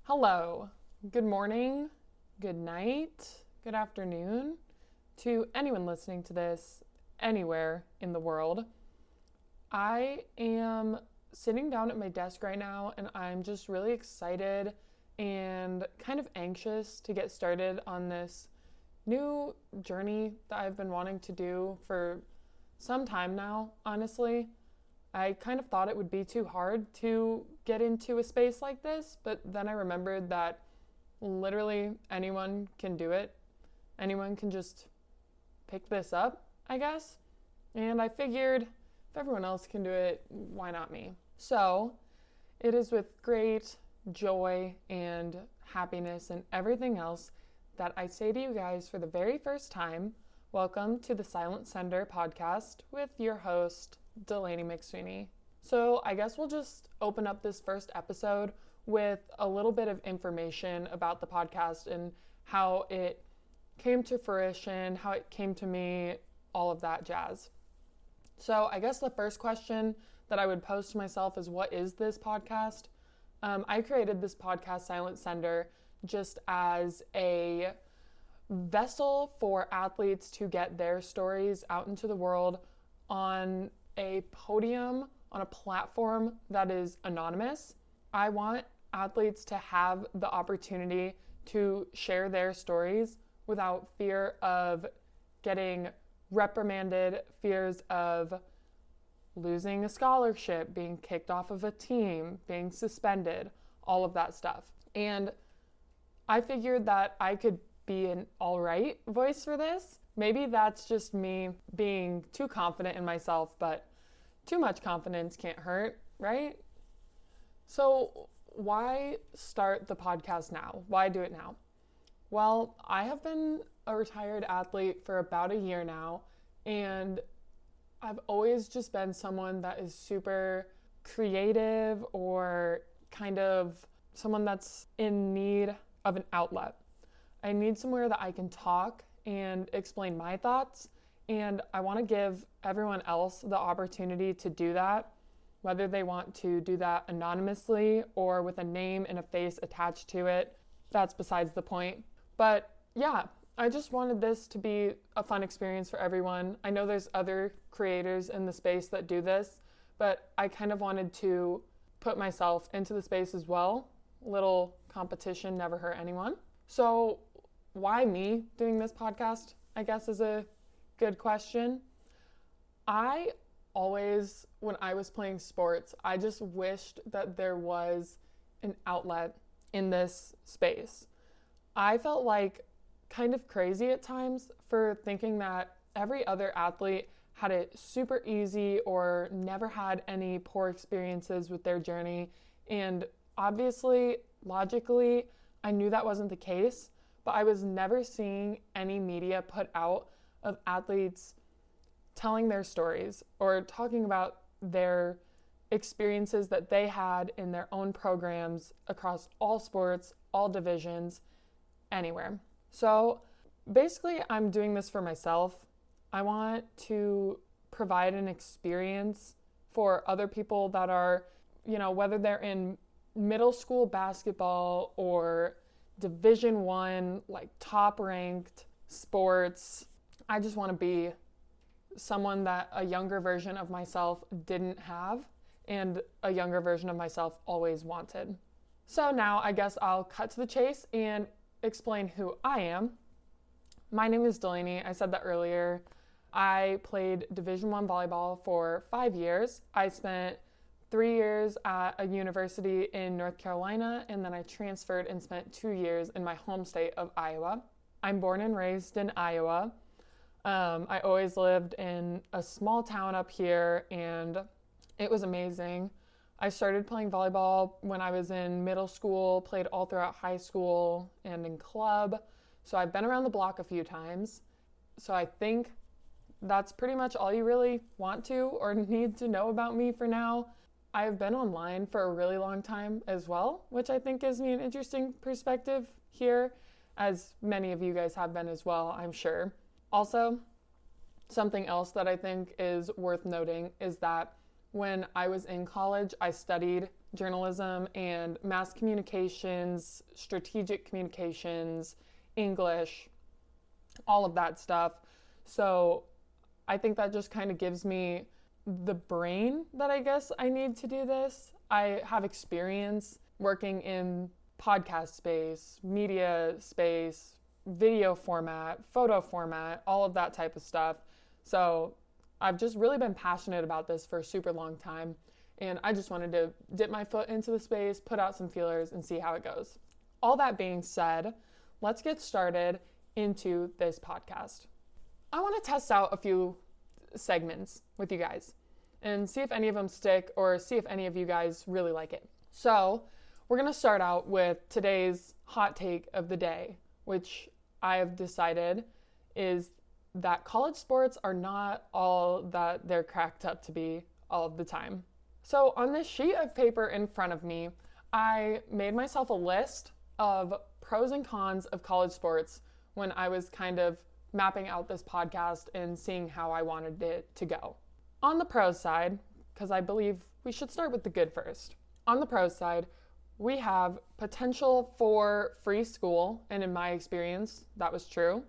Hello, good morning, good night, good afternoon to anyone listening to this anywhere in the world. I am sitting down at my desk right now and I'm just really excited and kind of anxious to get started on this new journey that I've been wanting to do for some time now, honestly. I kind of thought it would be too hard to get into a space like this, but then I remembered that literally anyone can do it. Anyone can just pick this up, I guess. And I figured if everyone else can do it, why not me? So it is with great joy and happiness and everything else that I say to you guys for the very first time, welcome to the Silent Sender podcast with your host, Delaney McSweeney. So I guess we'll just open up this first episode with a little bit of information about the podcast and how it came to fruition, how it came to me, all of that jazz. So I guess the first question that I would pose to myself is, what is this podcast? I created this podcast, Silent Sender, just as a vessel for athletes to get their stories out into the world on a podium, on a platform that is anonymous. I want athletes to have the opportunity to share their stories without fear of getting reprimanded, fears of losing a scholarship, being kicked off of a team, being suspended, all of that stuff. And I figured that I could be an all right voice for this. Maybe that's just me being too confident in myself, but too much confidence can't hurt, right? So why start the podcast now? Why do it now? Well, I have been a retired athlete for about a year now, and I've always just been someone that is super creative or kind of someone that's in need of an outlet. I need somewhere that I can talk and explain my thoughts, and I want to give everyone else the opportunity to do that, whether they want to do that anonymously or with a name and a face attached to it. That's besides the point. But yeah, I just wanted this to be a fun experience for everyone. I know there's other creators in the space that do this, but I kind of wanted to put myself into the space as well. Little competition never hurt anyone. So why me doing this podcast, I guess, is a good question. I always, when I was playing sports, I just wished that there was an outlet in this space. I felt like kind of crazy at times for thinking that every other athlete had it super easy or never had any poor experiences with their journey. And obviously, logically, I knew that wasn't the case, but I was never seeing any media put out of athletes telling their stories or talking about their experiences that they had in their own programs across all sports, all divisions, anywhere. So basically, I'm doing this for myself. I want to provide an experience for other people that are, whether they're in middle school basketball or Division I, like top ranked sports. I just want to be someone that a younger version of myself didn't have and a younger version of myself always wanted. So now I guess I'll cut to the chase and explain who I am. My name is Delaney. I said that earlier. I played Division I volleyball for 5 years. I spent 3 years at a university in North Carolina, and then I transferred and spent 2 years in my home state of Iowa. I'm born and raised in Iowa. I always lived in a small town up here, and it was amazing. I started playing volleyball when I was in middle school, played all throughout high school and in club. So I've been around the block a few times. So I think that's pretty much all you really want to or need to know about me for now. I've been online for a really long time as well, which I think gives me an interesting perspective here, as many of you guys have been as well, I'm sure. Also, something else that I think is worth noting is that when I was in college, I studied journalism and mass communications, strategic communications, English, all of that stuff. So I think that just kind of gives me the brain that I guess I need to do this. I have experience working in podcast space, media space, video format, photo format, all of that type of stuff. So I've just really been passionate about this for a super long time. And I just wanted to dip my foot into the space, put out some feelers, and see how it goes. All that being said, let's get started into this podcast. I want to test out a few segments with you guys and see if any of them stick or see if any of you guys really like it. So we're going to start out with today's hot take of the day, which I have decided is that college sports are not all that they're cracked up to be all of the time. So on this sheet of paper in front of me, I made myself a list of pros and cons of college sports when I was kind of mapping out this podcast and seeing how I wanted it to go. On the pros side, because I believe we should start with the good first. On the pros side, we have potential for free school, and in my experience, that was true.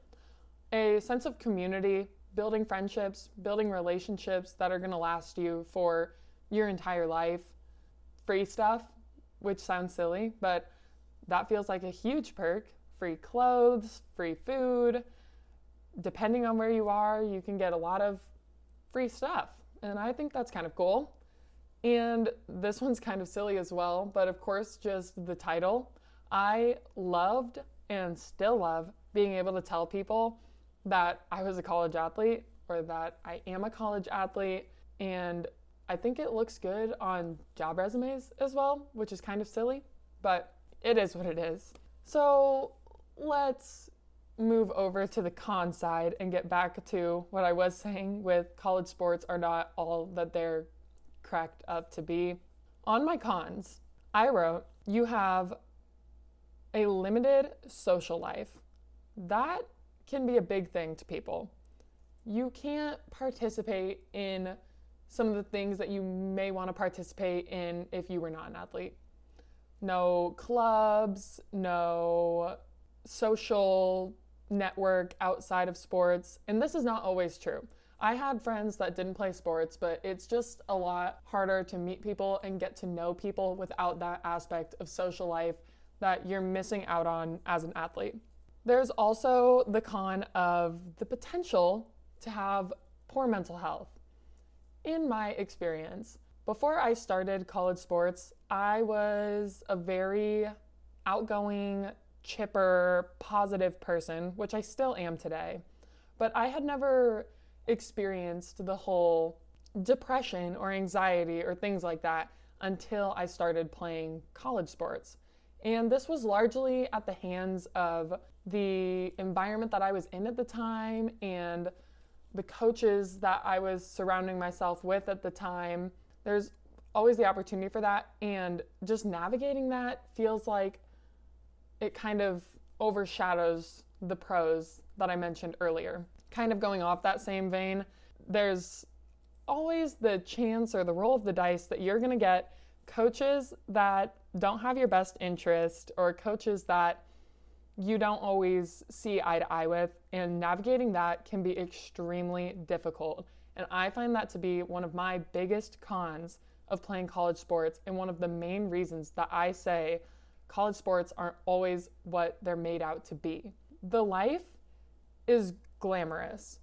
A sense of community, building friendships, building relationships that are going to last you for your entire life. Free stuff, which sounds silly, but that feels like a huge perk. Free clothes, free food. Depending on where you are, you can get a lot of free stuff. And I think that's kind of cool. And this one's kind of silly as well, but of course, just the title. I loved and still love being able to tell people that I was a college athlete or that I am a college athlete. And I think it looks good on job resumes as well, which is kind of silly, but it is what it is. So let's move over to the con side and get back to what I was saying with college sports are not all that they're cracked up to be. On my cons, I wrote, you have a limited social life. That can be a big thing to people. You can't participate in some of the things that you may want to participate in if you were not an athlete. No clubs, no social network outside of sports. And this is not always true. I had friends that didn't play sports, but it's just a lot harder to meet people and get to know people without that aspect of social life that you're missing out on as an athlete. There's also the con of the potential to have poor mental health. In my experience, before I started college sports, I was a very outgoing, chipper, positive person, which I still am today. But I had never experienced the whole depression or anxiety or things like that until I started playing college sports. And this was largely at the hands of the environment that I was in at the time and the coaches that I was surrounding myself with at the time. There's always the opportunity for that, and just navigating that feels like it kind of overshadows the pros that I mentioned earlier. Kind of going off that same vein, there's always the chance or the roll of the dice that you're going to get coaches that don't have your best interest or coaches that you don't always see eye to eye with, and navigating that can be extremely difficult. And I find that to be one of my biggest cons of playing college sports, and one of the main reasons that I say college sports aren't always what they're made out to be. The life is glamorous.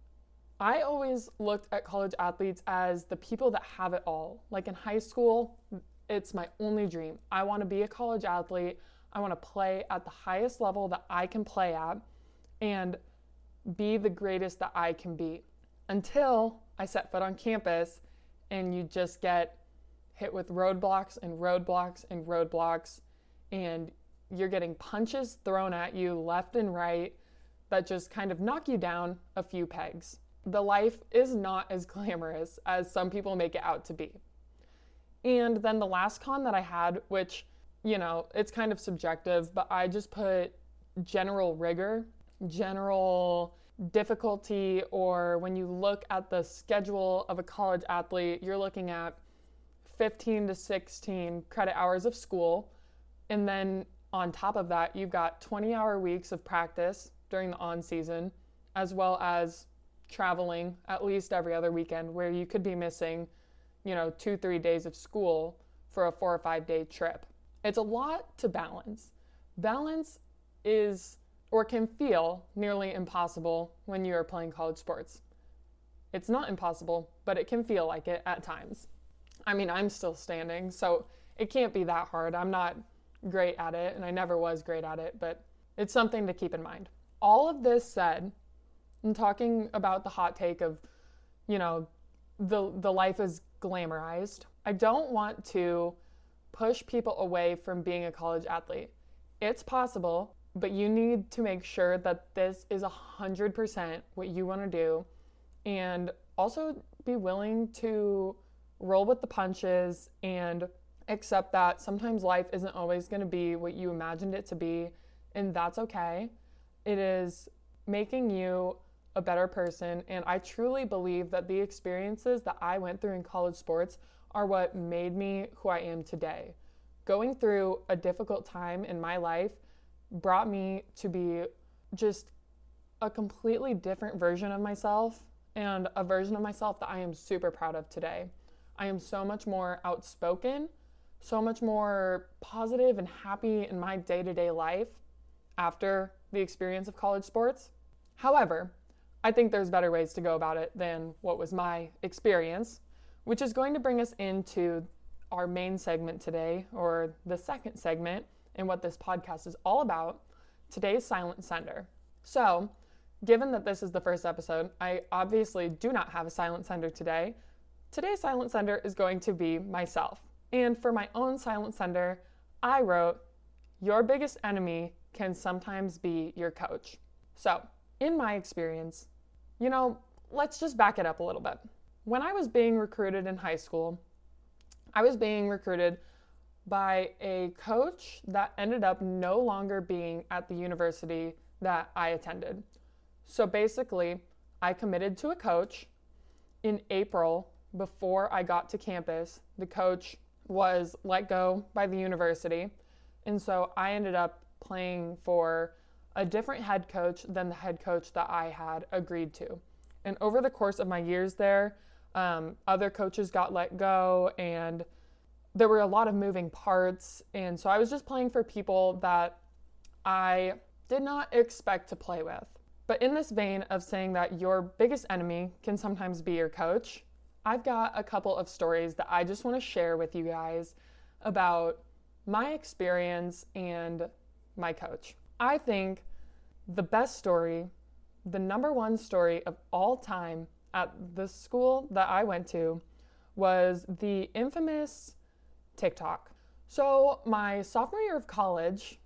I always looked at college athletes as the people that have it all. Like in high school, it's my only dream. I want to be a college athlete. I want to play at the highest level that I can play at and be the greatest that I can be. Until I set foot on campus and you just get hit with roadblocks and roadblocks and roadblocks, and you're getting punches thrown at you left and right that just kind of knock you down a few pegs. The life is not as glamorous as some people make it out to be. And then the last con that I had, which, it's kind of subjective, but I just put general rigor, general difficulty, or when you look at the schedule of a college athlete, you're looking at 15 to 16 credit hours of school. And then on top of that, you've got 20-hour weeks of practice during the on season, as well as traveling at least every other weekend, where you could be missing, 2-3 days of school for a 4 or 5 day trip. It's a lot to balance. Balance is, or can feel, nearly impossible when you are playing college sports. It's not impossible, but it can feel like it at times. I mean, I'm still standing, so it can't be that hard. I'm not great at it, and I never was great at it, but it's something to keep in mind. All of this said, I'm talking about the hot take of, the life is glamorized. I don't want to push people away from being a college athlete. It's possible, but you need to make sure that this is 100% what you want to do, and also be willing to roll with the punches and accept that sometimes life isn't always going to be what you imagined it to be, and that's okay. It is making you a better person, and I truly believe that the experiences that I went through in college sports are what made me who I am today. Going through a difficult time in my life brought me to be just a completely different version of myself, and a version of myself that I am super proud of today. I am so much more outspoken, so much more positive and happy in my day-to-day life after the experience of college sports. However, I think there's better ways to go about it than what was my experience, which is going to bring us into our main segment today, or the second segment, and what this podcast is all about, today's Silent Sender. So, given that this is the first episode, I obviously do not have a silent sender today. Today's silent sender is going to be myself. And for my own silent sender, I wrote, "Your biggest enemy can sometimes be your coach." So, in my experience, let's just back it up a little bit. When I was being recruited in high school, I was being recruited by a coach that ended up no longer being at the university that I attended. So basically, I committed to a coach in April before I got to campus. The coach was let go by the university, and so I ended up playing for a different head coach than the head coach that I had agreed to. And over the course of my years there, other coaches got let go, and there were a lot of moving parts, and so I was just playing for people that I did not expect to play with. But in this vein of saying that your biggest enemy can sometimes be your coach, I've got a couple of stories that I just want to share with you guys about my experience and my coach. I think the best story, the number one story of all time at the school that I went to, was the infamous TikTok. So my sophomore year of college,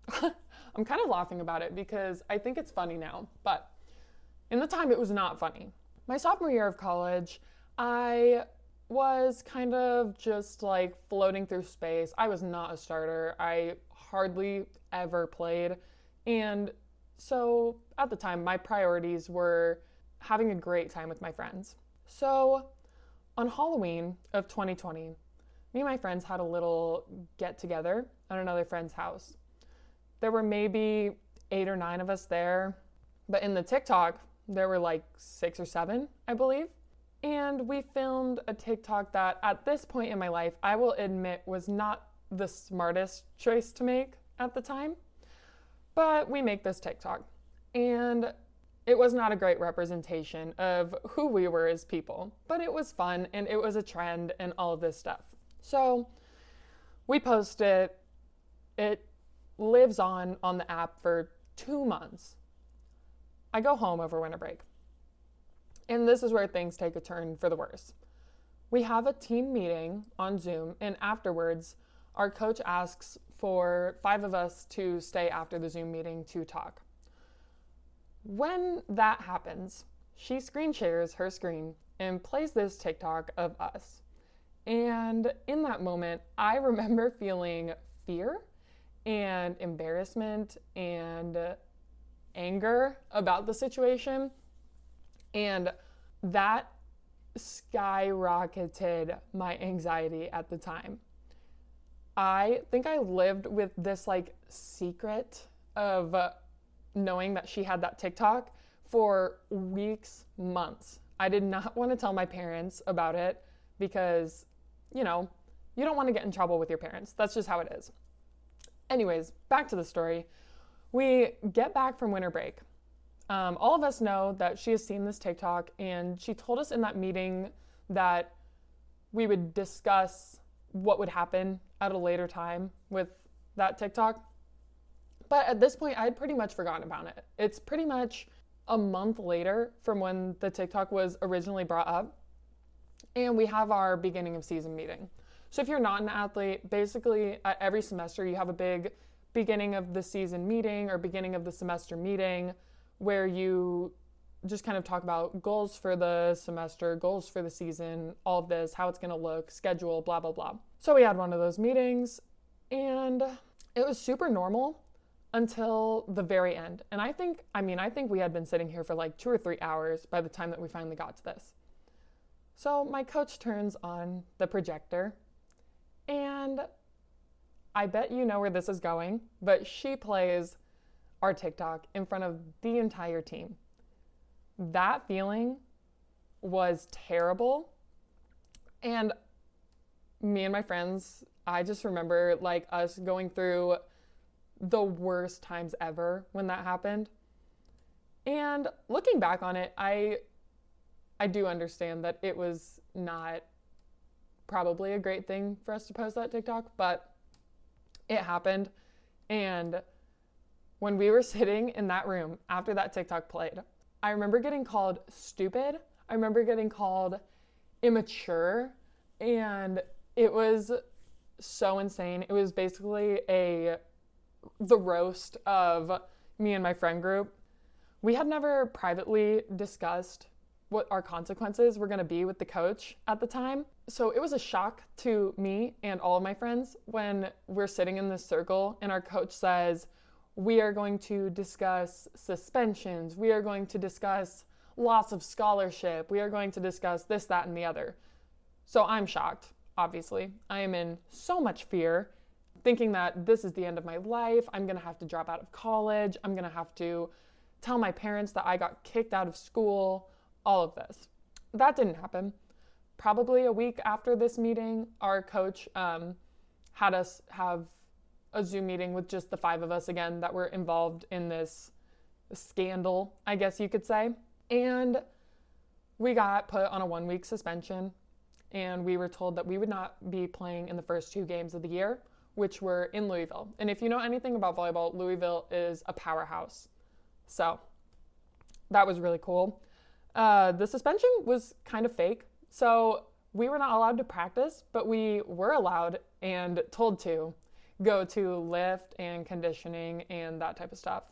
I'm kind of laughing about it because I think it's funny now, but in the time it was not funny. My sophomore year of college, I was kind of just like floating through space. I was not a starter. I hardly ever played. And so at the time, my priorities were having a great time with my friends. So on Halloween of 2020, me and my friends had a little get together at another friend's house. There were maybe 8 or 9 of us there, but in the TikTok, there were like 6 or 7, I believe. And we filmed a TikTok that at this point in my life, I will admit was not the smartest choice to make at the time. But we make this TikTok. And it was not a great representation of who we were as people. But it was fun, and it was a trend, and all of this stuff. So we post it. It lives on the app for 2 months. I go home over winter break. And this is where things take a turn for the worse. We have a team meeting on Zoom, and afterwards, our coach asks for 5 of us to stay after the Zoom meeting to talk. When that happens, she screen shares her screen and plays this TikTok of us. And in that moment, I remember feeling fear and embarrassment and anger about the situation. And that skyrocketed my anxiety at the time. I think I lived with this like secret of knowing that she had that TikTok for weeks, months. I did not want to tell my parents about it because, you know, you don't want to get in trouble with your parents. That's just how it is. Anyways, back to the story. We get back from winter break. All of us know that she has seen this TikTok, and she told us in that meeting that we would discuss what would happen at a later time with that TikTok. But at this point, I had pretty much forgotten about it. It's pretty much a month later from when the TikTok was originally brought up, and we have our beginning of season meeting. So if you're not an athlete, basically at every semester you have a big beginning of the season meeting or beginning of the semester meeting where you just kind of talk about goals for the semester, goals for the season, all of this, how it's going to look, schedule, blah, blah, blah. So we had one of those meetings, and it was super normal until the very end. And I think we had been sitting here for like 2 or 3 hours by the time that we finally got to this. So my coach turns on the projector, and I bet you know where this is going, but she plays our TikTok in front of the entire team. That feeling was terrible. And me and my friends, I just remember like us going through the worst times ever when that happened. And looking back on it, I do understand that it was not probably a great thing for us to post that TikTok, but it happened. And when we were sitting in that room after that TikTok played, I remember getting called stupid. I remember getting called immature, and it was so insane. It was basically the roast of me and my friend group. We had never privately discussed what our consequences were going to be with the coach at the time. So it was a shock to me and all of my friends when we're sitting in this circle and our coach says, we are going to discuss suspensions. We are going to discuss loss of scholarship. We are going to discuss this, that, and the other. So I'm shocked, obviously. I am in so much fear, thinking that this is the end of my life. I'm going to have to drop out of college. I'm going to have to tell my parents that I got kicked out of school, all of this. That didn't happen. Probably a week after this meeting, our coach had us have a Zoom meeting with just the 5 of us again that were involved in this scandal, I guess you could say. And we got put on a 1-week suspension, and we were told that we would not be playing in the first 2 games of the year, which were in Louisville. And if you know anything about volleyball, Louisville is a powerhouse. So that was really cool. The suspension was kind of fake. So we were not allowed to practice, but we were allowed and told to go to lift and conditioning and that type of stuff.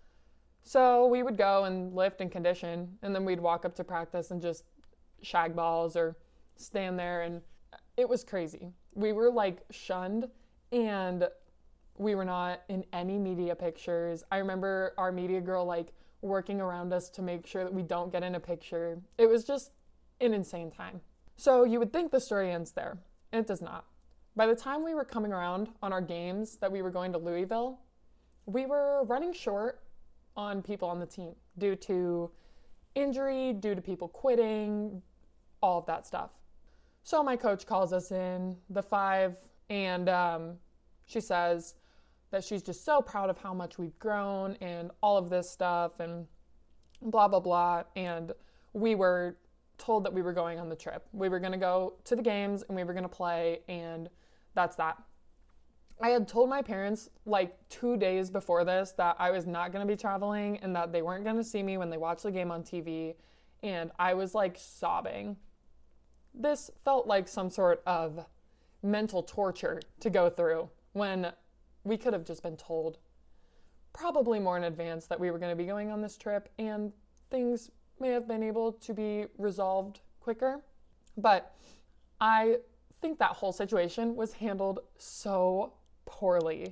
So we would go and lift and condition, and then we'd walk up to practice and just shag balls or stand there, and it was crazy. We were like shunned, and we were not in any media pictures. I remember our media girl like working around us to make sure that we don't get in a picture. It was just an insane time. So you would think the story ends there, and it does not. By the time we were coming around on our games that we were going to Louisville, we were running short on people on the team due to injury, due to people quitting, all of that stuff. So my coach calls us in, the 5, and she says that she's just so proud of how much we've grown and all of this stuff and blah, blah, blah. And we were told that we were going on the trip. We were going to go to the games and we were going to play, and that's that. I had told my parents like 2 days before this that I was not going to be traveling and that they weren't going to see me when they watched the game on TV, and I was like sobbing. This felt like some sort of mental torture to go through when we could have just been told probably more in advance that we were going to be going on this trip, and things may have been able to be resolved quicker. But I think that whole situation was handled so poorly.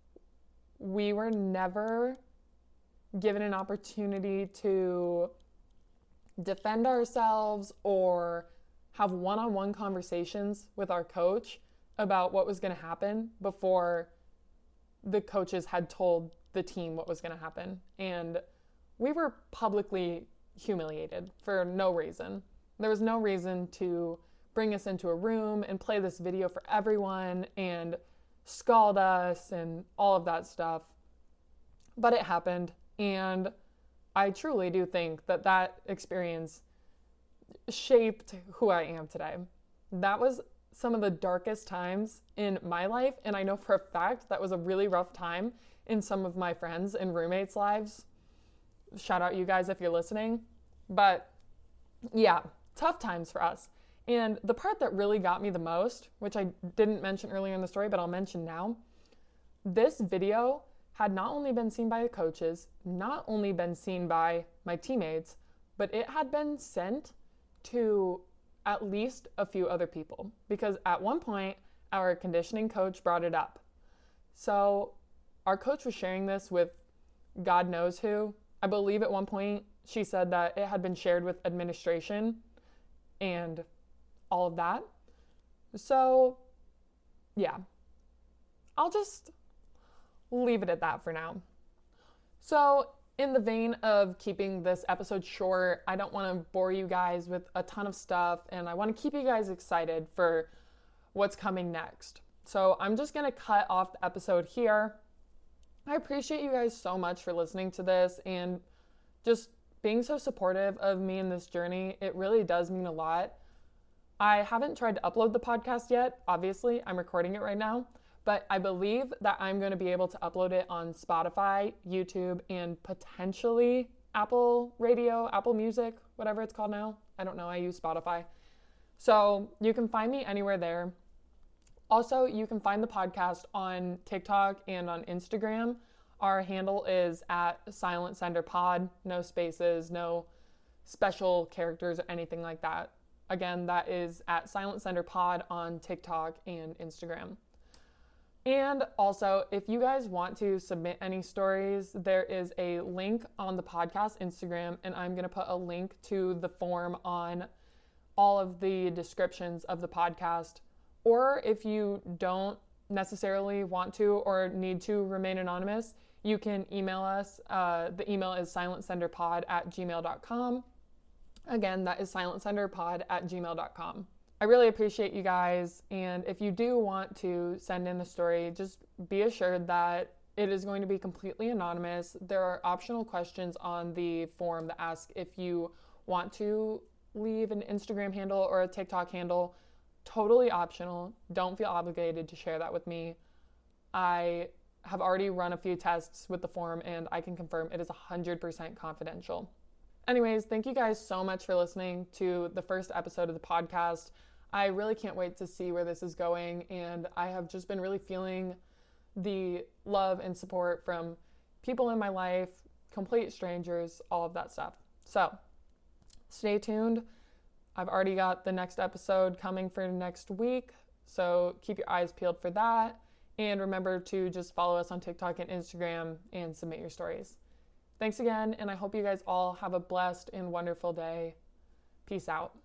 We were never given an opportunity to defend ourselves or have one-on-one conversations with our coach about what was going to happen before the coaches had told the team what was going to happen. And we were publicly humiliated for no reason. There was no reason to bring us into a room and play this video for everyone and scald us and all of that stuff. But it happened, and I truly do think that that experience shaped who I am today. That was some of the darkest times in my life, and I know for a fact that was a really rough time in some of my friends and roommates' lives. Shout out you guys if you're listening. But yeah, tough times for us. And the part that really got me the most, which I didn't mention earlier in the story, but I'll mention now, this video had not only been seen by the coaches, not only been seen by my teammates, but it had been sent to at least a few other people, because at one point our conditioning coach brought it up. So our coach was sharing this with God knows who. I believe at one point she said that it had been shared with administration and all of that. So yeah, I'll just leave it at that for now. So in the vein of keeping this episode short, I don't want to bore you guys with a ton of stuff, and I want to keep you guys excited for what's coming next. So I'm just going to cut off the episode here. I appreciate you guys so much for listening to this and just being so supportive of me in this journey. It really does mean a lot. I haven't tried to upload the podcast yet. Obviously, I'm recording it right now. But I believe that I'm going to be able to upload it on Spotify, YouTube, and potentially Apple Radio, Apple Music, whatever it's called now. I don't know. I use Spotify. So you can find me anywhere there. Also, you can find the podcast on TikTok and on Instagram. Our handle is at Silent Sender Pod. No spaces, no special characters or anything like that. Again, that is at Silent Sender Pod on TikTok and Instagram. And also, if you guys want to submit any stories, there is a link on the podcast Instagram, and I'm going to put a link to the form on all of the descriptions of the podcast. Or if you don't necessarily want to or need to remain anonymous, you can email us. The email is silentsenderpod@gmail.com. Again, that is silentsenderpod@gmail.com. I really appreciate you guys, and if you do want to send in a story, just be assured that it is going to be completely anonymous. There are optional questions on the form that ask if you want to leave an Instagram handle or a TikTok handle. Totally optional. Don't feel obligated to share that with me. I have already run a few tests with the form, and I can confirm it is 100% confidential. Anyways, thank you guys so much for listening to the first episode of the podcast. I really can't wait to see where this is going, and I have just been really feeling the love and support from people in my life, complete strangers, all of that stuff. So stay tuned. I've already got the next episode coming for next week, so keep your eyes peeled for that. And remember to just follow us on TikTok and Instagram and submit your stories. Thanks again, and I hope you guys all have a blessed and wonderful day. Peace out.